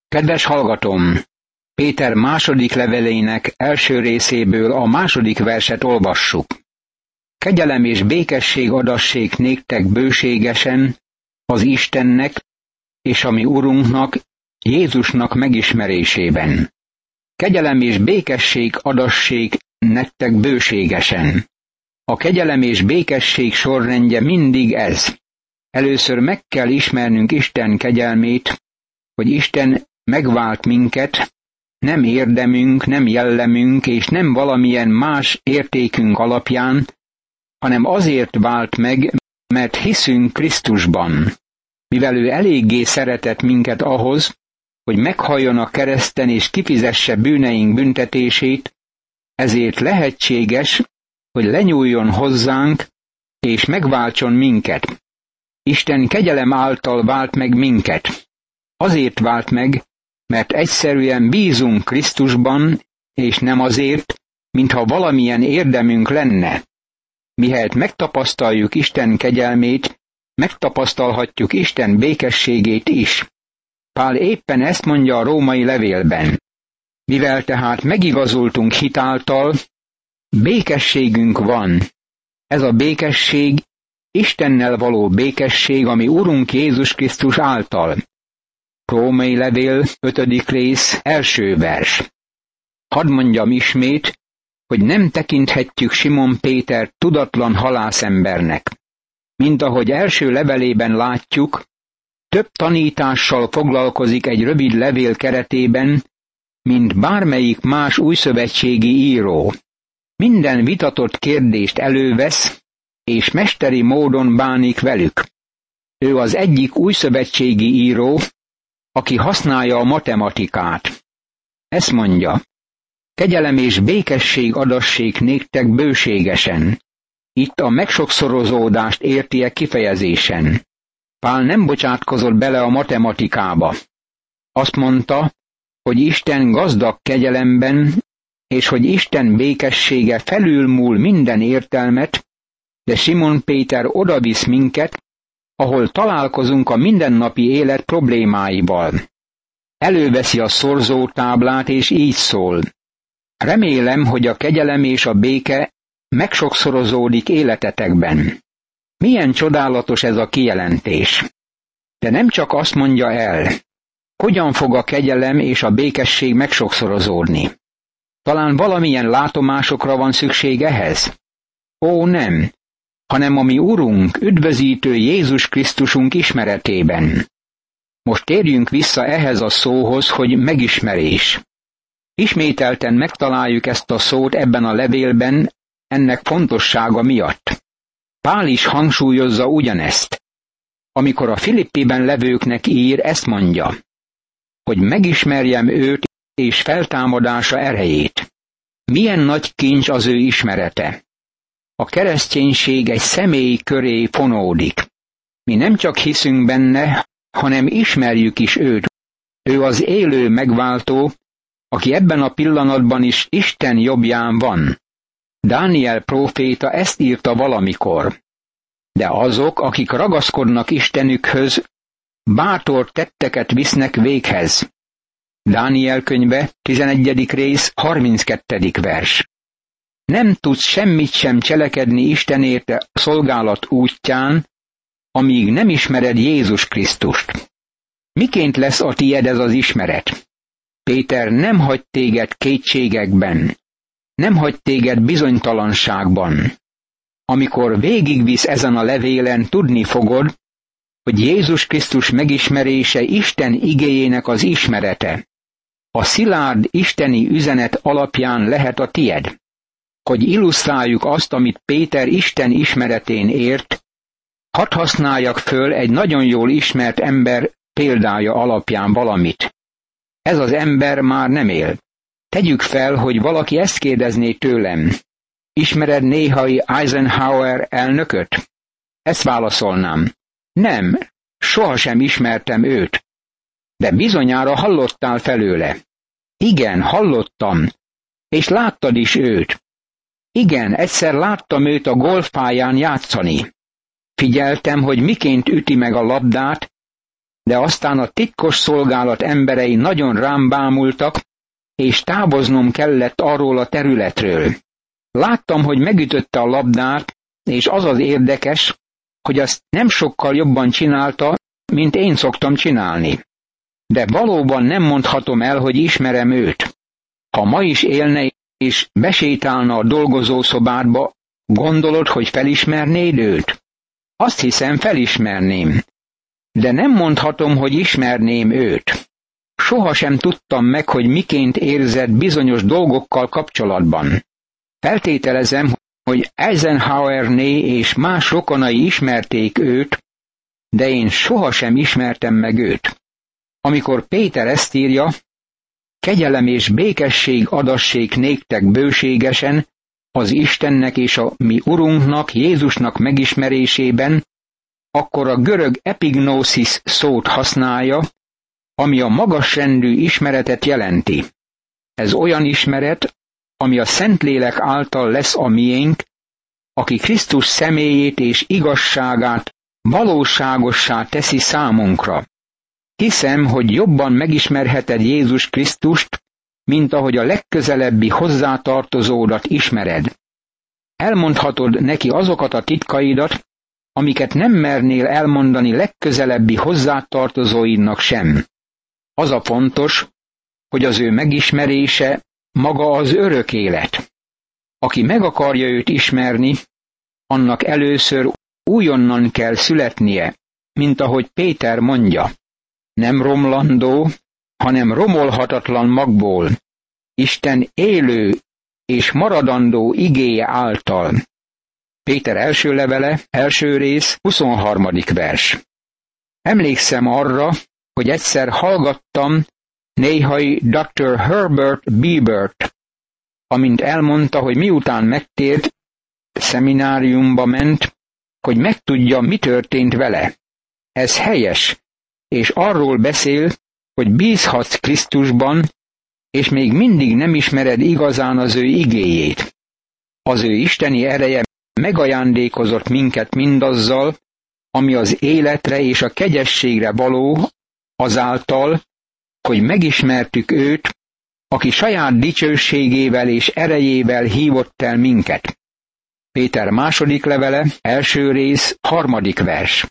Kedves hallgatom! Péter második levelének első részéből a második verset olvassuk. Kegyelem és békesség adassék néktek bőségesen az Istennek és a mi Urunknak, Jézusnak megismerésében. Kegyelem és békesség adassék nektek bőségesen. A kegyelem és békesség sorrendje mindig ez. Először meg kell ismernünk Isten kegyelmét, hogy Isten megvált minket, nem érdemünk, nem jellemünk, és nem valamilyen más értékünk alapján, hanem azért vált meg, mert hiszünk Krisztusban. Mivel ő eléggé szeretett minket ahhoz, hogy meghalljon a kereszten és kifizesse bűneink büntetését, ezért lehetséges, hogy lenyúljon hozzánk, és megváltson minket. Isten kegyelem által vált meg minket. Azért vált meg, mert egyszerűen bízunk Krisztusban, és nem azért, mintha valamilyen érdemünk lenne. Mihelyt megtapasztaljuk Isten kegyelmét, megtapasztalhatjuk Isten békességét is. Pál éppen ezt mondja a római levélben. Mivel tehát megigazultunk hitáltal, békességünk van. Ez a békesség Istennel való békesség, ami Urunk Jézus Krisztus által. Római levél 5. rész, első vers. Hadd mondjam ismét, hogy nem tekinthetjük Simon Péter tudatlan halászembernek. Mint ahogy első levelében látjuk, több tanítással foglalkozik egy rövid levél keretében, mint bármelyik más újszövetségi író. Minden vitatott kérdést elővesz, és mesteri módon bánik velük. Ő az egyik újszövetségi író, aki használja a matematikát. Ezt mondja, kegyelem és békesség adassék néktek bőségesen. Itt a megsokszorozódást érti kifejezésen. Pál nem bocsátkozott bele a matematikába. Azt mondta, hogy Isten gazdag kegyelemben, és hogy Isten békessége felülmúl minden értelmet, de Simon Péter odavisz minket, ahol találkozunk a mindennapi élet problémáival. Előveszi a szorzótáblát, és így szól. Remélem, hogy a kegyelem és a béke megsokszorozódik életetekben. Milyen csodálatos ez a kijelentés. De nem csak azt mondja el, hogyan fog a kegyelem és a békesség megsokszorozódni. Talán valamilyen látomásokra van szükség ehhez? Ó, nem, hanem a mi Urunk, üdvözítő Jézus Krisztusunk ismeretében. Most térjünk vissza ehhez a szóhoz, hogy megismerés. Ismételten megtaláljuk ezt a szót ebben a levélben, ennek fontossága miatt. Pál is hangsúlyozza ugyanezt. Amikor a Filippiben levőknek ír, ezt mondja, hogy megismerjem őt és feltámadása erejét. Milyen nagy kincs az ő ismerete. A kereszténység egy személy köré fonódik. Mi nem csak hiszünk benne, hanem ismerjük is őt. Ő az élő megváltó, aki ebben a pillanatban is Isten jobbján van. Dániel próféta ezt írta valamikor. De azok, akik ragaszkodnak Istenükhöz, bátor tetteket visznek véghez. Dániel könyve, 11. rész, 32. vers. Nem tudsz semmit sem cselekedni Istenért a szolgálat útján, amíg nem ismered Jézus Krisztust. Miként lesz a tied ez az ismeret? Péter nem hagy téged kétségekben, nem hagy téged bizonytalanságban. Amikor végigvisz ezen a levélen, tudni fogod, hogy Jézus Krisztus megismerése Isten igéjének az ismerete. A szilárd isteni üzenet alapján lehet a tied. Hogy illusztráljuk azt, amit Péter Isten ismeretén ért, hadd használjak föl egy nagyon jól ismert ember példája alapján valamit. Ez az ember már nem él. Tegyük fel, hogy valaki ezt kérdezné tőlem. Ismered néhai Eisenhower elnököt? Ezt válaszolnám. Nem, sohasem ismertem őt. De bizonyára hallottál felőle. Igen, hallottam. És láttad is őt. Igen, egyszer láttam őt a golfpályán játszani. Figyeltem, hogy miként üti meg a labdát, de aztán a titkos szolgálat emberei nagyon rám bámultak, és távoznom kellett arról a területről. Láttam, hogy megütötte a labdát, és az az érdekes, hogy azt nem sokkal jobban csinálta, mint én szoktam csinálni. De valóban nem mondhatom el, hogy ismerem őt. Ha ma is élne és besétálna a dolgozószobádba, gondolod, hogy felismernéd őt? Azt hiszem, felismerném. De nem mondhatom, hogy ismerném őt. Sohasem tudtam meg, hogy miként érzett bizonyos dolgokkal kapcsolatban. Feltételezem, hogy Eisenhowerné és más rokonai ismerték őt, de én sohasem ismertem meg őt. Amikor Péter ezt írja, kegyelem és békesség adassék néktek bőségesen, az Istennek és a mi Urunknak, Jézusnak megismerésében, akkor a görög epignosis szót használja, ami a magasrendű ismeretet jelenti. Ez olyan ismeret, ami a Szentlélek által lesz a miénk, aki Krisztus személyét és igazságát valóságossá teszi számunkra. Hiszem, hogy jobban megismerheted Jézus Krisztust, mint ahogy a legközelebbi hozzátartozódat ismered. Elmondhatod neki azokat a titkaidat, amiket nem mernél elmondani legközelebbi hozzátartozóidnak sem. Az a fontos, hogy az ő megismerése maga az örök élet. Aki meg akarja őt ismerni, annak először újonnan kell születnie, mint ahogy Péter mondja. Nem romlandó, hanem romolhatatlan magból, Isten élő és maradandó igéje által. Péter első levele, első rész, 23. vers. Emlékszem arra, hogy egyszer hallgattam néhai Dr. Herbert Biebert, amint elmondta, hogy miután megtért, szemináriumba ment, hogy megtudja, mi történt vele. Ez helyes, és arról beszél, hogy bízhatsz Krisztusban, és még mindig nem ismered igazán az ő igéjét. Az ő isteni ereje megajándékozott minket mindazzal, ami az életre és a kegyességre való, azáltal, hogy megismertük őt, aki saját dicsőségével és erejével hívott el minket. Péter második levele, első rész, 3. vers.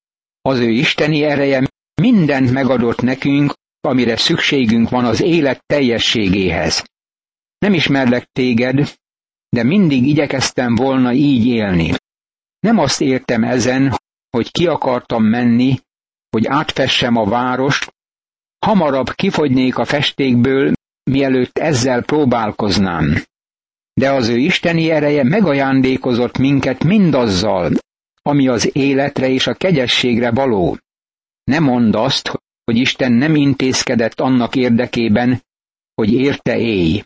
Az ő isteni ereje mindent megadott nekünk, amire szükségünk van az élet teljességéhez. Nem ismerlek téged, de mindig igyekeztem volna így élni. Nem azt értem ezen, hogy ki akartam menni, hogy átfessem a várost, hamarabb kifogynék a festékből, mielőtt ezzel próbálkoznám. De az ő isteni ereje megajándékozott minket mindazzal, ami az életre és a kegyességre való. Ne mondd azt, hogy Isten nem intézkedett annak érdekében, hogy érte élj.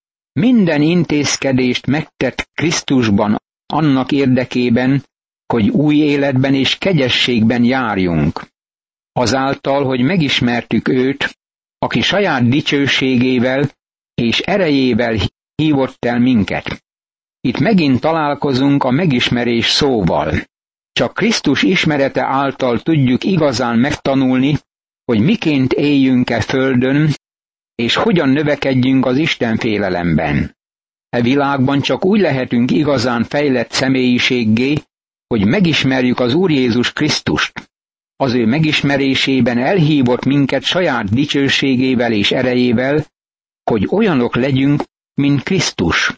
Minden intézkedést megtett Krisztusban annak érdekében, hogy új életben és kegyességben járjunk. Azáltal, hogy megismertük őt, aki saját dicsőségével és erejével hívott el minket. Itt megint találkozunk a megismerés szóval. Csak Krisztus ismerete által tudjuk igazán megtanulni, hogy miként éljünk-e földön, és hogyan növekedjünk az Istenfélelemben. E világban csak úgy lehetünk igazán fejlett személyiséggé, hogy megismerjük az Úr Jézus Krisztust. Az ő megismerésében elhívott minket saját dicsőségével és erejével, hogy olyanok legyünk, mint Krisztus,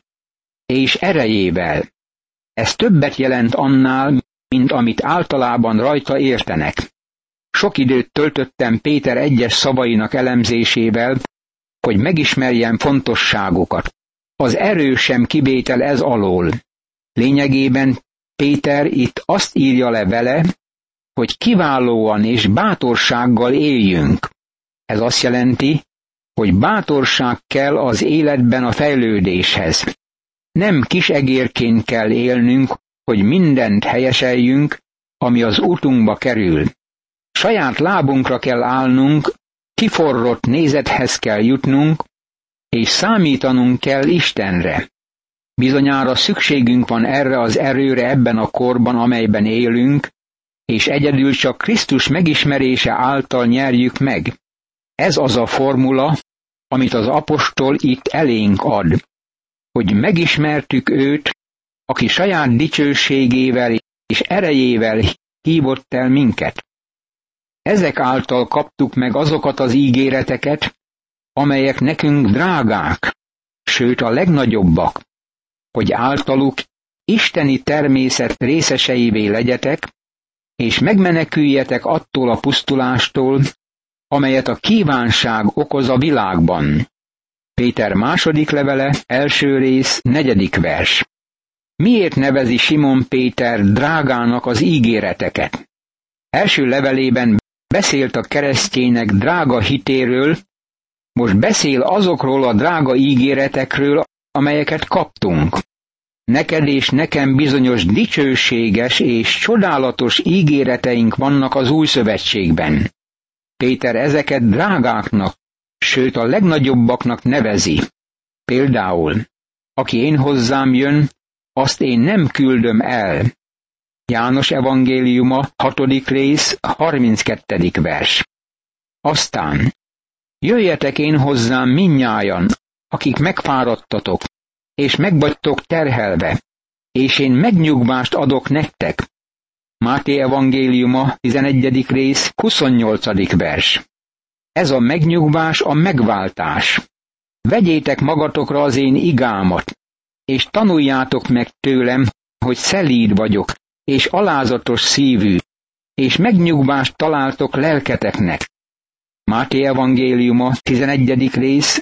és erejével. Ez többet jelent annál, mint amit általában rajta értenek. Sok időt töltöttem Péter egyes szavainak elemzésével, hogy megismerjem fontosságukat. Az erő sem kivétel ez alól. Lényegében Péter itt azt írja le vele, hogy kiválóan és bátorsággal éljünk. Ez azt jelenti, hogy bátorság kell az életben a fejlődéshez. Nem kisegérként kell élnünk, hogy mindent helyeseljünk, ami az útunkba kerül. Saját lábunkra kell állnunk, kiforrott nézethez kell jutnunk, és számítanunk kell Istenre. Bizonyára szükségünk van erre az erőre ebben a korban, amelyben élünk, és egyedül csak Krisztus megismerése által nyerjük meg. Ez az a formula, amit az apostol itt elénk ad, hogy megismertük őt, aki saját dicsőségével és erejével hívott el minket. Ezek által kaptuk meg azokat az ígéreteket, amelyek nekünk drágák, sőt a legnagyobbak, hogy általuk isteni természet részeseivé legyetek, és megmeneküljetek attól a pusztulástól, amelyet a kívánság okoz a világban. Péter második levele, első rész, 4. vers. Miért nevezi Simon Péter drágának az ígéreteket? Első levelében beszélt a keresztjének drága hitéről, most beszél azokról a drága ígéretekről, amelyeket kaptunk. Neked és nekem bizonyos dicsőséges és csodálatos ígéreteink vannak az új szövetségben. Péter ezeket drágáknak, sőt a legnagyobbaknak nevezi. Például, aki én hozzám jön, azt én nem küldöm el. János evangéliuma, 6. rész, 32. vers. Aztán, jöjjetek én hozzám mindnyájan, akik megfáradtatok, és megvagytok terhelve, és én megnyugvást adok nektek. Máté evangéliuma, 11. rész, 28. vers. Ez a megnyugvás a megváltás. Vegyétek magatokra az én igámat, és tanuljátok meg tőlem, hogy szelíd vagyok, és alázatos szívű, és megnyugvást találtok lelketeknek. Máté evangéliuma, 11. rész,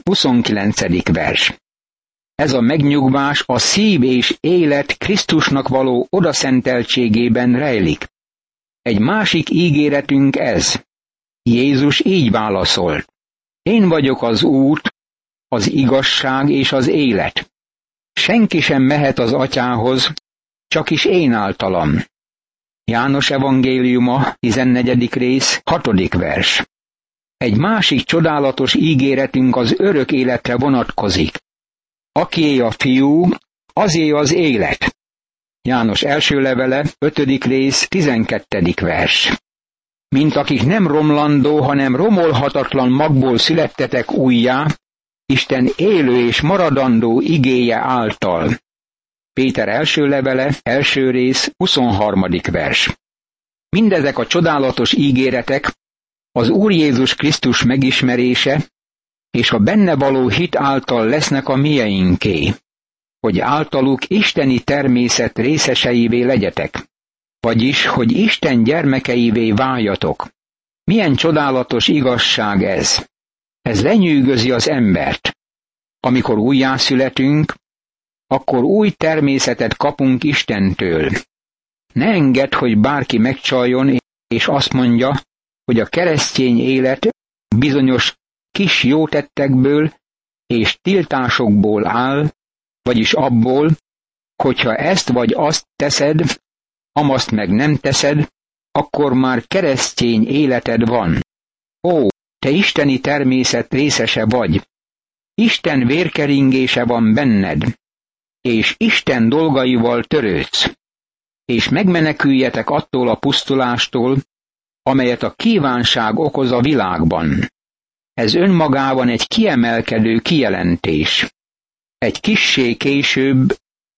29. vers. Ez a megnyugvás a szív és élet Krisztusnak való odaszenteltségében rejlik. Egy másik ígéretünk ez. Jézus így válaszolt. Én vagyok az út, az igazság és az élet. Senki sem mehet az atyához, csak is én általam. János evangéliuma, 14. rész, 6. vers. Egy másik csodálatos ígéretünk az örök életre vonatkozik. Akié a fiú, azé az élet. János első levele, 5. rész, 12. vers. Mint akik nem romlandó, hanem romolhatatlan magból születtetek újjá, Isten élő és maradandó igéje által. Péter első levele, első rész, 23. vers. Mindezek a csodálatos ígéretek az Úr Jézus Krisztus megismerése és a benne való hit által lesznek a mieinké, hogy általuk isteni természet részeseivé legyetek, vagyis, hogy Isten gyermekeivé váljatok. Milyen csodálatos igazság ez! Ez lenyűgözi az embert. Amikor újjászületünk, akkor új természetet kapunk Istentől. Ne engedd, hogy bárki megcsaljon, és azt mondja, hogy a keresztény élet bizonyos kis jótettekből és tiltásokból áll, vagyis abból, hogyha ezt vagy azt teszed, amazt meg nem teszed, akkor már keresztény életed van. Ó, te isteni természet részese vagy. Isten vérkeringése van benned, és Isten dolgaival törődsz, és megmeneküljetek attól a pusztulástól, amelyet a kívánság okoz a világban. Ez önmagában egy kiemelkedő kijelentés. Egy kissé később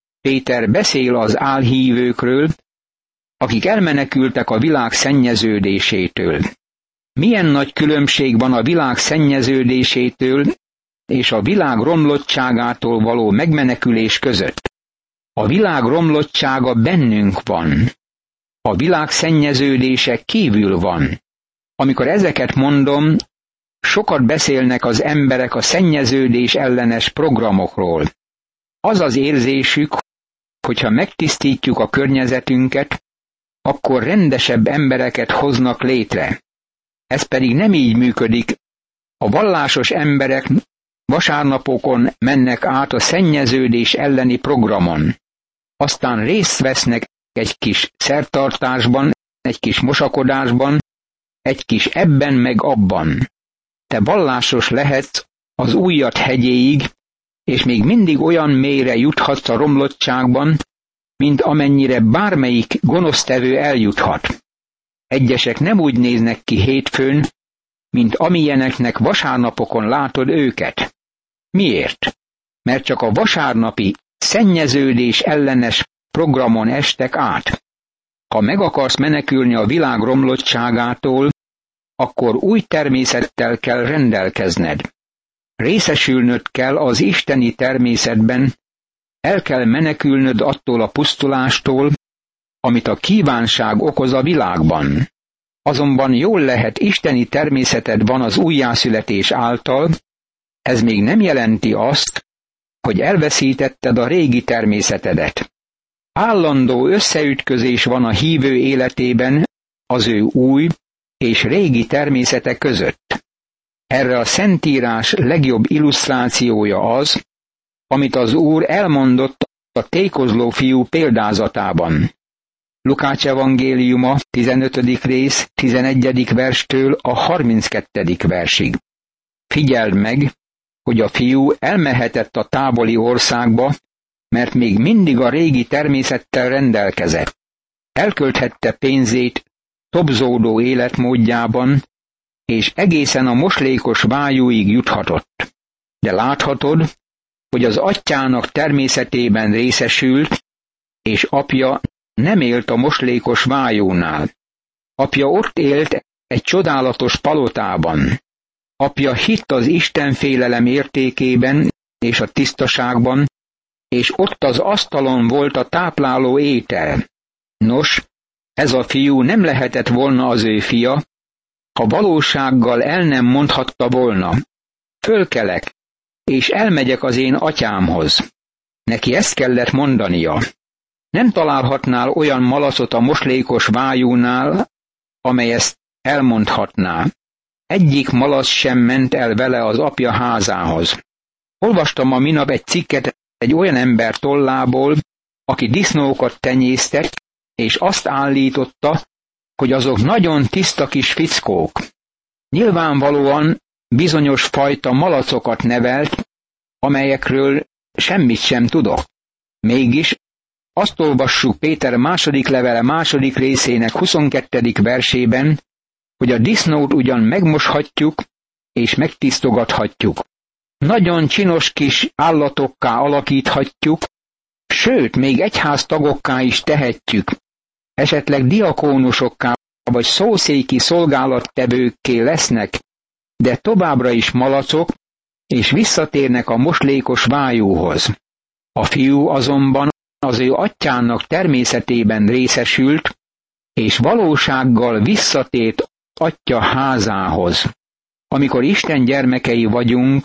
Péter beszél az álhívőkről, akik elmenekültek a világ szennyeződésétől. Milyen nagy különbség van a világ szennyeződésétől és a világ romlottságától való megmenekülés között. A világ romlottsága bennünk van. A világ szennyeződése kívül van. Amikor ezeket mondom, sokat beszélnek az emberek a szennyeződés ellenes programokról. Az az érzésük, hogyha megtisztítjuk a környezetünket, akkor rendesebb embereket hoznak létre. Ez pedig nem így működik. A vallásos emberek vasárnapokon mennek át a szennyeződés elleni programon. Aztán részt vesznek egy kis szertartásban, egy kis mosakodásban, egy kis ebben meg abban. Te vallásos lehetsz az ujjad hegyéig, és még mindig olyan mélyre juthatsz a romlottságban, mint amennyire bármelyik gonosztevő eljuthat. Egyesek nem úgy néznek ki hétfőn, mint amilyeneknek vasárnapokon látod őket. Miért? Mert csak a vasárnapi szennyeződés ellenes programon estek át. Ha meg akarsz menekülni a világ romlottságától, akkor új természettel kell rendelkezned. Részesülnöd kell az isteni természetben, el kell menekülnöd attól a pusztulástól, amit a kívánság okoz a világban. Azonban jól lehet, isteni természeted van az újjászületés által, ez még nem jelenti azt, hogy elveszítetted a régi természetedet. Állandó összeütközés van a hívő életében az ő új és régi természete között. Erre a Szentírás legjobb illusztrációja az, amit az Úr elmondott a tékozló fiú példázatában. Lukács evangéliuma 15. rész 11. verstől a 32. versig. Figyeld meg, hogy a fiú elmehetett a távoli országba, mert még mindig a régi természettel rendelkezett. Elkölthette pénzét tobzódó életmódjában, és egészen a moslékos vájúig juthatott. De láthatod, hogy az atyának természetében részesült, és apja nem élt a moslékos vájónál. Apja ott élt egy csodálatos palotában. Apja hitt az istenfélelem értékében és a tisztaságban, és ott az asztalon volt a tápláló étel. Nos, ez a fiú nem lehetett volna az ő fia, ha valósággal el nem mondhatta volna: fölkelek, és elmegyek az én atyámhoz. Neki ezt kellett mondania. Nem találhatnál olyan malacot a moslékos vájúnál, amely ezt elmondhatná. Egyik malac sem ment el vele az apja házához. Olvastam a minap egy cikket egy olyan ember tollából, aki disznókat tenyésztett, és azt állította, hogy azok nagyon tiszta kis fickók. Nyilvánvalóan bizonyos fajta malacokat nevelt, amelyekről semmit sem tudok. Mégis azt olvassuk Péter második levele második részének 22. versében, hogy a disznót ugyan megmoshatjuk és megtisztogathatjuk. Nagyon csinos kis állatokká alakíthatjuk, sőt, még egyháztagokká is tehetjük, esetleg diakónusokká vagy szószéki szolgálattevőkké lesznek, de továbbra is malacok, és visszatérnek a moslékos vájúhoz. A fiú azonban az ő atyának természetében részesült, és valósággal visszatért atya házához. Amikor Isten gyermekei vagyunk,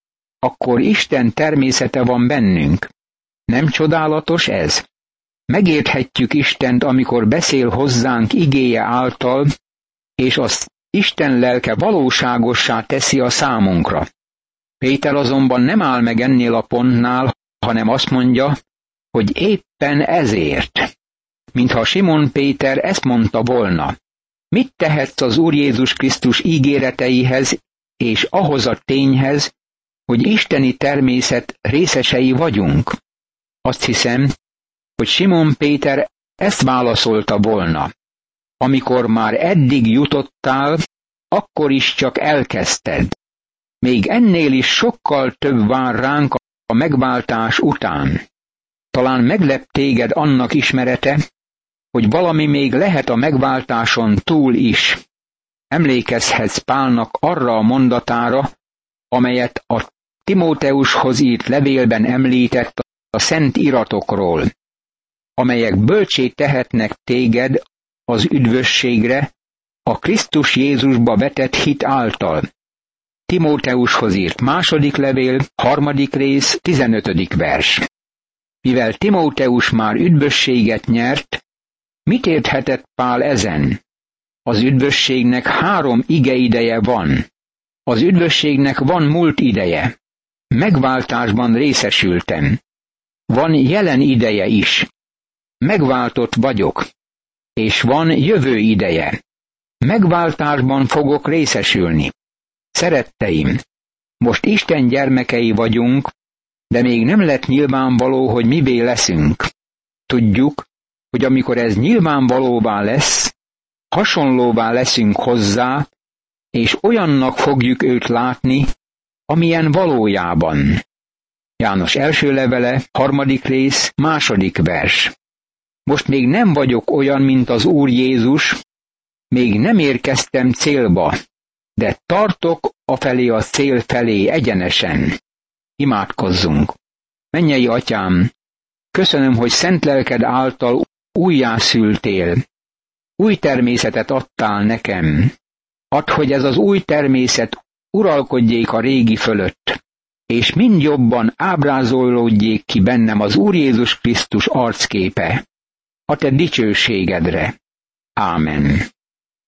akkor Isten természete van bennünk. Nem csodálatos ez? Megérthetjük Istent, amikor beszél hozzánk igéje által, és azt Isten lelke valóságossá teszi a számunkra. Péter azonban nem áll meg ennél a pontnál, hanem azt mondja, hogy éppen ezért. Mintha Simon Péter ezt mondta volna: mit tehetsz az Úr Jézus Krisztus ígéreteihez és ahhoz a tényhez, hogy isteni természet részesei vagyunk? Azt hiszem, hogy Simon Péter ezt válaszolta volna: amikor már eddig jutottál, akkor is csak elkezdted. Még ennél is sokkal több vár ránk a megváltás után. Talán meglep téged annak ismerete, hogy valami még lehet a megváltáson túl is. Emlékezhetsz Pálnak arra a mondatára, amelyet a Timóteushoz írt levélben említett a szent iratokról, amelyek bölcsé tehetnek téged az üdvösségre, a Krisztus Jézusba vetett hit által. Timóteushoz írt második levél, 3. rész, 15. vers. Mivel Timóteus már üdvösséget nyert, mit érthetett Pál ezen? Az üdvösségnek 3 igeideje van. Az üdvösségnek van múlt ideje. Megváltásban részesültem. Van jelen ideje is. Megváltott vagyok. És van jövő ideje. Megváltásban fogok részesülni. Szeretteim, most Isten gyermekei vagyunk, de még nem lett nyilvánvaló, hogy mivé leszünk. Tudjuk, hogy amikor ez nyilvánvalóvá lesz, hasonlóvá leszünk hozzá, és olyannak fogjuk őt látni, amilyen valójában. János első levele, 3. rész, 2. vers. Most még nem vagyok olyan, mint az Úr Jézus, még nem érkeztem célba, de tartok afelé a cél felé egyenesen. Imádkozzunk! Mennyei Atyám, köszönöm, hogy szent lelked által újjászültél. Új természetet adtál nekem. Add, hogy ez az új természet uralkodjék a régi fölött, és mind jobban ábrázolódjék ki bennem az Úr Jézus Krisztus arcképe, a te dicsőségedre. Ámen.